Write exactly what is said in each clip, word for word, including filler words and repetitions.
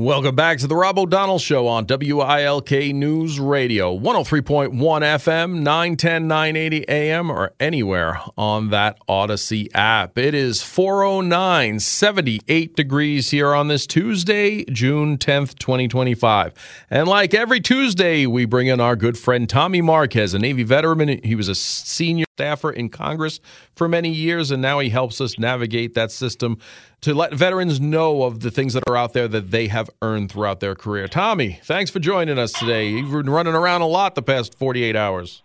Welcome back to the Rob O'Donnell Show on W I L K News Radio, one oh three point one F M, nine ten, nine eighty A M, or anywhere on that Odyssey app. It is four oh nine, seventy-eight degrees here on this Tuesday, June tenth, twenty twenty-five. And like every Tuesday, we bring in our good friend Tommy Marquez, a Navy veteran. He was a senior staffer in Congress for many years, and now he helps us navigate that system to let veterans know of the things that are out there that they have earned throughout their career. Tommy, thanks for joining us today. You've been running around a lot the past forty-eight hours.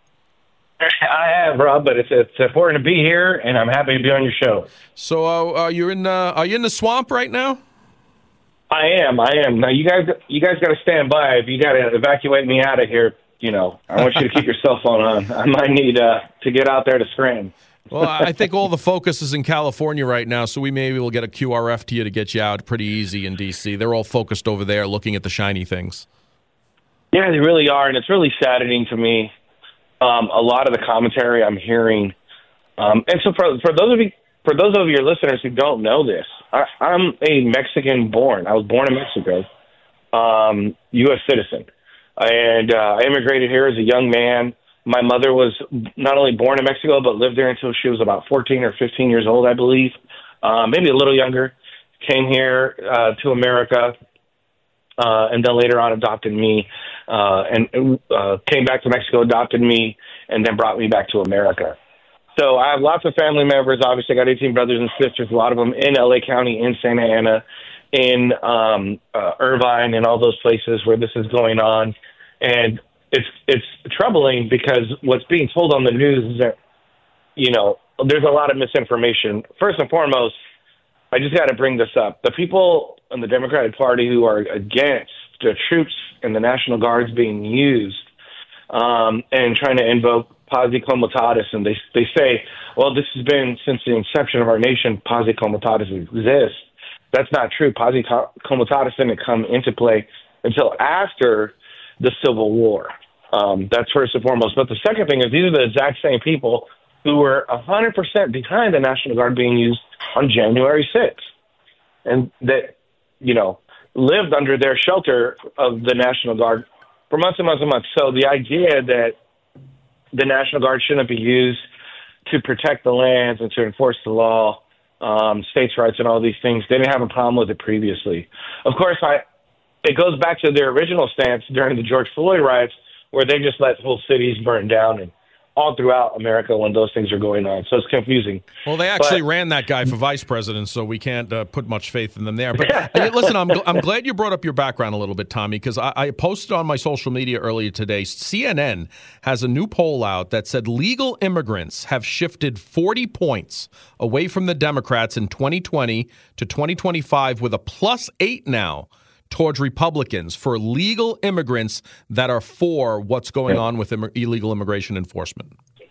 I have, Rob, but it's it's important to be here, and I'm happy to be on your show. So, uh, are you in? Uh, are you in the swamp right now? I am. I am. Now, you guys, you guys got to stand by. If you got to evacuate me out of here, you know, I want you to keep your cell phone on. I might need uh, to get out there to scram. Well, I think all the focus is in California right now, so we maybe will get a Q R F to you to get you out pretty easy in D C. They're all focused over there looking at the shiny things. Yeah, they really are, and it's really saddening to me, um, a lot of the commentary I'm hearing. Um, and so for, for those of you, for those of your listeners who don't know this, I, I'm a Mexican-born. I was born in Mexico, um, U S citizen. And uh, I immigrated here as a young man. My mother was not only born in Mexico, but lived there until she was about fourteen or fifteen years old, I believe, uh, maybe a little younger. Came here uh, to America, uh, and then later on adopted me, uh, and uh, came back to Mexico, adopted me, and then brought me back to America. So I have lots of family members. Obviously, I got eighteen brothers and sisters, a lot of them in L A County, in Santa Ana, in um, uh, Irvine, and all those places where this is going on. And it's it's troubling because what's being told on the news is that, you know, there's a lot of misinformation. First and foremost, I just got to bring this up. The people in the Democratic Party who are against the troops and the National Guards being used um, and trying to invoke posse comitatus, and they they say, well, this has been since the inception of our nation, posse comitatus exists. That's not true. Posse comitatus didn't come into play until after the Civil War. Um, that's first and foremost. But the second thing is these are the exact same people who were one hundred percent behind the National Guard being used on January sixth. And that, you know, lived under their shelter of the National Guard for months and months and months. So the idea that the National Guard shouldn't be used to protect the lands and to enforce the law, um, states' rights and all these things, they didn't have a problem with it previously. Of course, I, it goes back to their original stance during the George Floyd riots, where they just let whole cities burn down and all throughout America when those things are going on. So it's confusing. Well, they actually but, ran that guy for vice president, so we can't uh, put much faith in them there. But hey, listen, I'm I'm glad you brought up your background a little bit, Tommy, because I, I posted on my social media earlier today. C N N has a new poll out that said legal immigrants have shifted forty points away from the Democrats in twenty twenty to twenty twenty-five, with a plus eight now towards Republicans for legal immigrants that are for what's going on with Im- illegal immigration enforcement.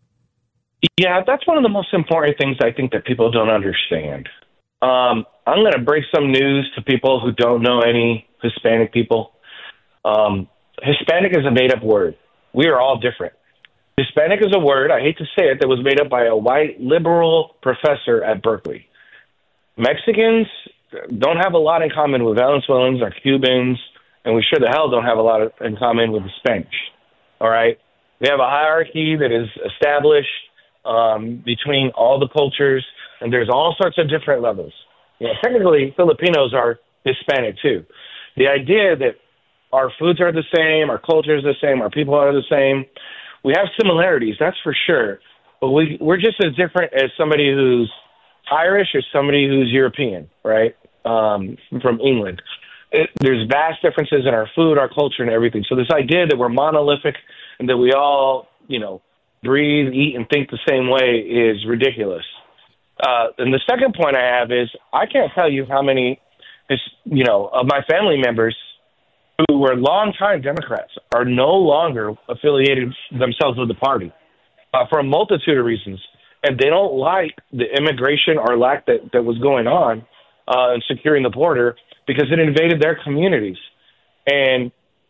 Yeah, that's one of the most important things I think that people don't understand. Um, I'm going to break some news to people who don't know any Hispanic people. Um, Hispanic is a made-up word. We are all different. Hispanic is a word, I hate to say it, that was made up by a white liberal professor at Berkeley. Mexicans don't have a lot in common with Venezuelans or Cubans, and we sure the hell don't have a lot in common with the Spanish. All right? They have a hierarchy that is established um, between all the cultures, and there's all sorts of different levels. You know, technically, Filipinos are Hispanic too. The idea that our foods are the same, our culture is the same, our people are the same, we have similarities, that's for sure, but we, we're just as different as somebody who's Irish or somebody who's European, right, um, from England. It, there's vast differences in our food, our culture, and everything. So this idea that we're monolithic and that we all, you know, breathe, eat, and think the same way is ridiculous. Uh, and the second point I have is I can't tell you how many, you know, of my family members who were longtime Democrats are no longer affiliated themselves with the party uh, for a multitude of reasons. And they don't like the immigration or lack that, that was going on uh, in securing the border because it invaded their communities. And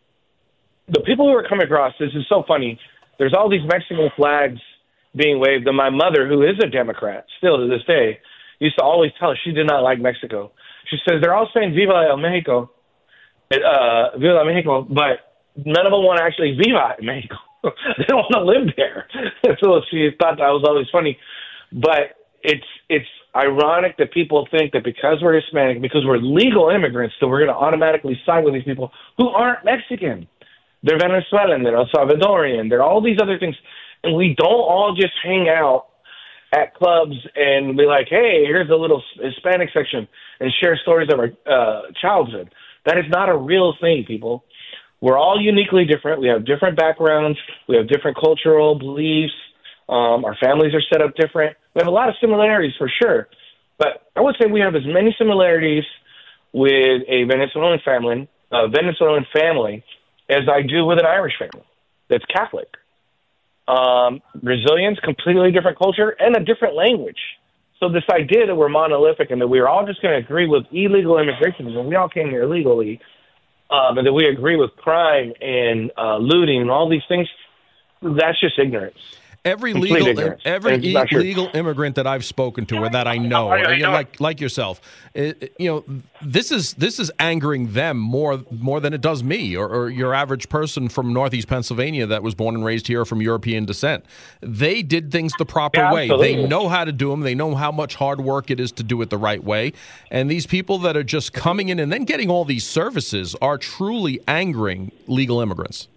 the people who are coming across, this is so funny, there's all these Mexican flags being waved. And my mother, who is a Democrat, still to this day, used to always tell us she did not like Mexico. She says, they're all saying Viva el Mexico, uh, Viva Mexico, but none of them want to actually viva in Mexico. They don't want to live there. So she thought that was always funny. But it's it's ironic that people think that because we're Hispanic, because we're legal immigrants, that we're going to automatically side with these people who aren't Mexican. They're Venezuelan, they're El Salvadorian, they're all these other things. And we don't all just hang out at clubs and be like, hey, here's a little Hispanic section and share stories of our uh, childhood. That is not a real thing, people. We're all uniquely different. We have different backgrounds. We have different cultural beliefs. Um, our families are set up different. We have a lot of similarities for sure. But I would say we have as many similarities with a Venezuelan family, a Venezuelan family as I do with an Irish family that's Catholic. Um, Brazilians, completely different culture and a different language. So this idea that we're monolithic and that we're all just going to agree with illegal immigration when we all came here illegally, um, and that we agree with crime and uh, looting and all these things, that's just ignorance. Every Complete legal ignorance. every And it's e- not true. legal immigrant that I've spoken to or that I know, I- I you know, know. like like yourself, it, it- you know, this is this is angering them more more than it does me or, or your average person from Northeast Pennsylvania that was born and raised here from European descent. They did things the proper Yeah, way. absolutely. They know how to do them. They know how much hard work it is to do it the right way. And these people that are just coming in and then getting all these services are truly angering legal immigrants.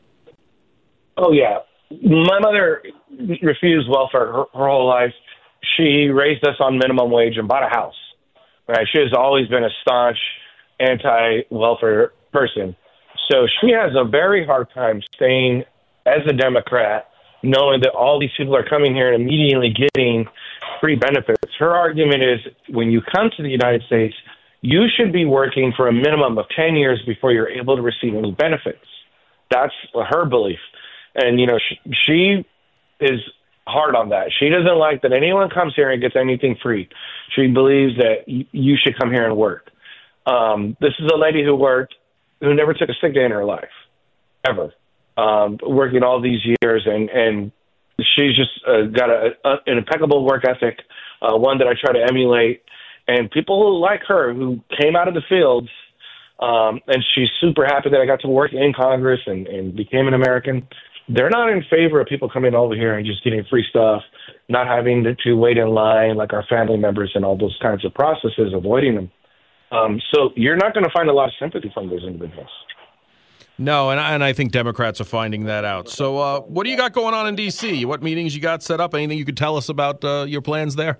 Oh, yeah. My mother refused welfare her, her whole life. She raised us on minimum wage and bought a house. Right? She has always been a staunch anti-welfare person. So she has a very hard time staying as a Democrat, knowing that all these people are coming here and immediately getting free benefits. Her argument is when you come to the United States, you should be working for a minimum of ten years before you're able to receive any benefits. That's her belief. And, you know, she, she is hard on that. She doesn't like that anyone comes here and gets anything free. She believes that y- you should come here and work. Um, this is a lady who worked, who never took a sick day in her life, ever, um, working all these years. And, and she's just uh, got a, a, an impeccable work ethic, uh, one that I try to emulate. And people like her who came out of the fields, um, and she's super happy that I got to work in Congress and, and became an American. They're not in favor of people coming over here and just getting free stuff, not having to, to wait in line like our family members and all those kinds of processes, avoiding them. Um, so you're not going to find a lot of sympathy from those individuals. No, and I, and I think Democrats are finding that out. So uh, what do you got going on in D C? What meetings you got set up? Anything you could tell us about uh, your plans there?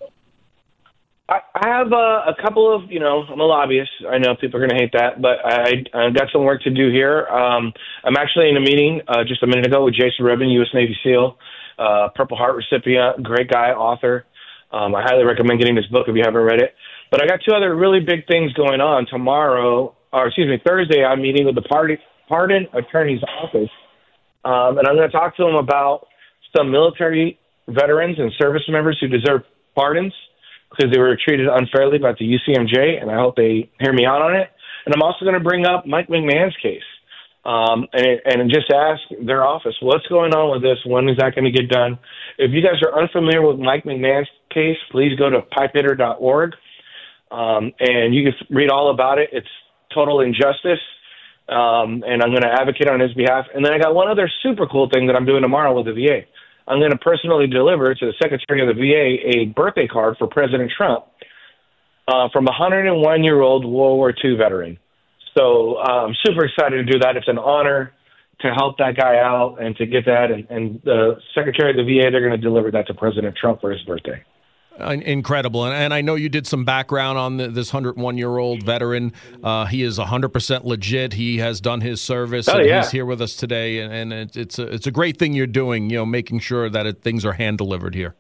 I, I have uh, a couple of, you know, I'm a lobbyist. I know people are going to hate that, but I, I got some work to do here. Um, I'm actually in a meeting uh, just a minute ago with Jason Rubin, U S Navy SEAL, uh, Purple Heart recipient, great guy, author. Um, I highly recommend getting his book if you haven't read it. But I got two other really big things going on tomorrow, or excuse me, Thursday. I'm meeting with the party, Pardon Attorney's Office, um, and I'm going to talk to them about some military veterans and service members who deserve pardons because they were treated unfairly by the U C M J, and I hope they hear me out on it. And I'm also going to bring up Mike McMahon's case um, and, and just ask their office, what's going on with this? When is that going to get done? If you guys are unfamiliar with Mike McMahon's case, please go to pipe hitter dot org, um, and you can read all about it. It's total injustice, um, and I'm going to advocate on his behalf. And then I got one other super cool thing that I'm doing tomorrow with the V A. I'm going to personally deliver to the Secretary of the V A a birthday card for President Trump uh, from a one hundred one-year-old World War Two veteran. So uh, I'm super excited to do that. It's an honor to help that guy out and to get that. And, and the Secretary of the V A, they're going to deliver that to President Trump for his birthday. Uh, incredible. And, and I know you did some background on the, this one hundred one-year-old veteran. Uh, he is one hundred percent legit. He has done his service, Oh, and yeah. he's here with us today. And, and it, it's, a, it's a great thing you're doing, you know, making sure that it, things are hand-delivered here.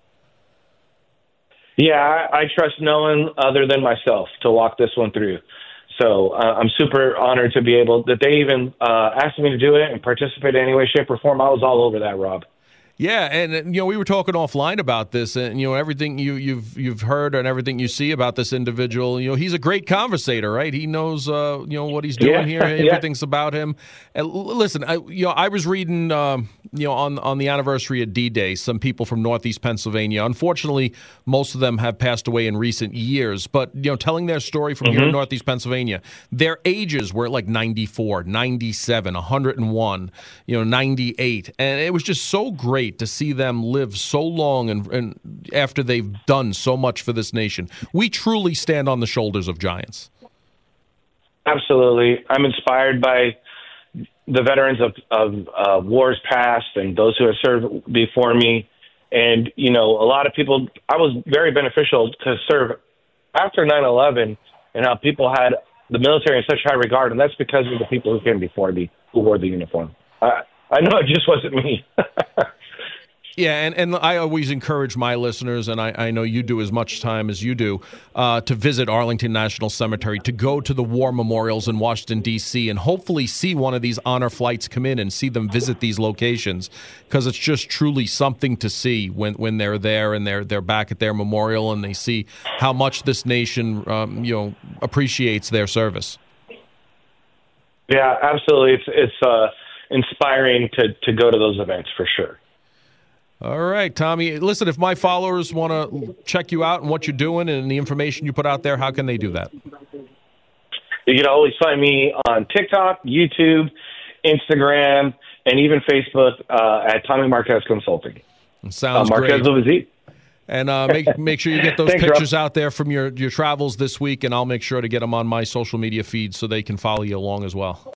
Yeah, I, I trust no one other than myself to walk this one through. So uh, I'm super honored to be able that they even uh, asked me to do it and participate in any way, shape, or form. I was all over that, Rob. Yeah, and uh, you know we were talking offline about this, and you know everything you, you've you've heard and everything you see about this individual. You know he's a great conversator, right? He knows uh, you know what he's doing Yeah, here. yeah. Everything's about him. And l- listen, I, you know I was reading um, you know, on on the anniversary of D-Day, some people from Northeast Pennsylvania, unfortunately, most of them have passed away in recent years, but, you know, telling their story from mm-hmm. here in Northeast Pennsylvania, their ages were like ninety-four, ninety-seven, one hundred one, you know, ninety-eight. And it was just so great to see them live so long and, and after they've done so much for this nation. We truly stand on the shoulders of giants. Absolutely. I'm inspired by the veterans of, of uh, wars past and those who have served before me. And, you know, a lot of people, I was very beneficial to serve after nine eleven and how people had the military in such high regard. And that's because of the people who came before me who wore the uniform. I, I know it just wasn't me. Yeah, and, and I always encourage my listeners, and I, I know you do as much time as you do, uh, to visit Arlington National Cemetery, to go to the war memorials in Washington, D C, and hopefully see one of these honor flights come in and see them visit these locations, because it's just truly something to see when, when they're there and they're they're back at their memorial and they see how much this nation um, you know appreciates their service. Yeah, absolutely. It's it's uh, inspiring to, to go to those events for sure. All right, Tommy. Listen, if my followers want to check you out and what you're doing and the information you put out there, how can they do that? You can always find me on TikTok, YouTube, Instagram, and even Facebook uh, at Tommy Marquez Consulting. Sounds uh, Marquez great. with a Z. And uh, make make sure you get those Thanks, pictures Rob. out there from your, your travels this week, and I'll make sure to get them on my social media feed so they can follow you along as well.